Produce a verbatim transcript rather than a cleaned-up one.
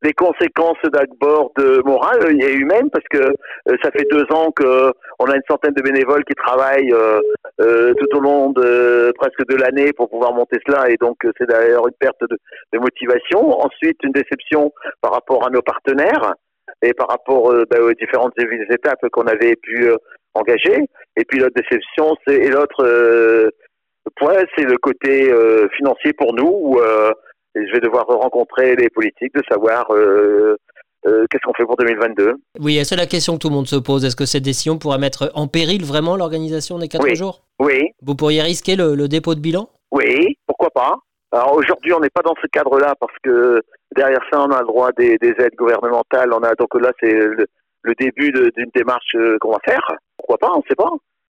les conséquences d'abord de morale et humaine, parce que euh, ça fait deux ans que on a une centaine de bénévoles qui travaillent euh, euh, tout au long de presque de l'année pour pouvoir monter cela, et donc c'est d'ailleurs une perte de, de motivation. Ensuite, une déception par rapport à nos partenaires et par rapport euh, bah, aux différentes étapes qu'on avait pu euh, engager. Et puis l'autre déception, c'est et l'autre euh, point, c'est le côté euh, financier pour nous, où euh, je vais devoir rencontrer les politiques, de savoir euh, euh, qu'est-ce qu'on fait pour deux mille vingt-deux. Oui, et c'est la question que tout le monde se pose. Est-ce que cette décision pourrait mettre en péril vraiment l'organisation des quatre oui. jours ? Oui. Vous pourriez risquer le, le dépôt de bilan ? Oui, pourquoi pas. Alors aujourd'hui, on n'est pas dans ce cadre-là parce que derrière ça, on a le droit des, des aides gouvernementales. On a donc là, c'est le, le début de, d'une démarche euh, qu'on va faire. Pourquoi pas, on ne sait pas.